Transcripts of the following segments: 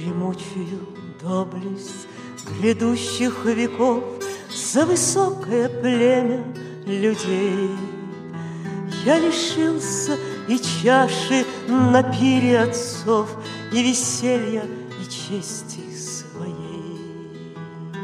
гремучую доблесть грядущих веков за высокое племя людей. Я лишился и чаши на пире отцов, и веселья, и чести своей.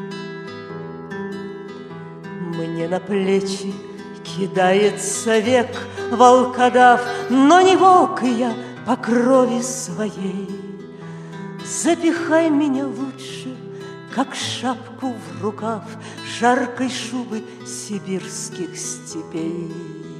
Мне на плечи кидается век волкодав, но не волк я по крови своей. Запихай меня лучше, как шапку в рукав жаркой шубы сибирских степей.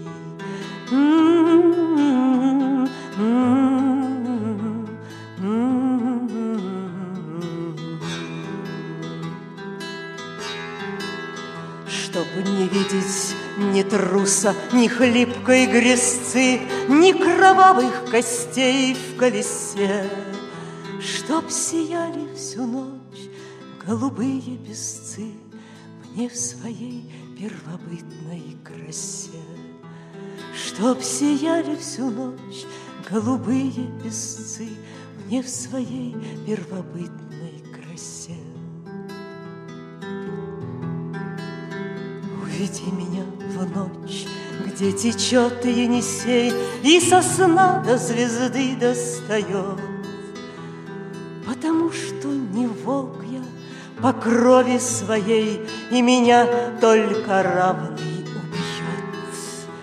Чтоб не видеть ни труса, ни хлипкой грязцы, ни кровавых костей в колесе, чтоб сияли всю ночь голубые песцы мне в своей первобытной красе. Чтоб сияли всю ночь голубые песцы мне в своей первобытной красе. Уведи меня в ночь, где течет Енисей и сосна до звезды достает, потому что не волк я по крови своей, и меня только равный убьет.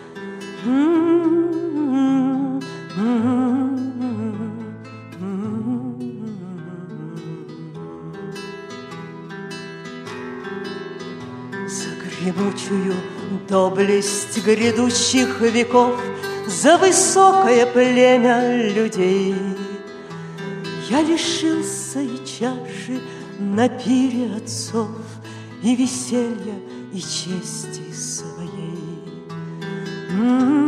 За гремучую доблесть грядущих веков, за высокое племя людей я лишился и чаши на пире отцов, и веселья, и чести своей.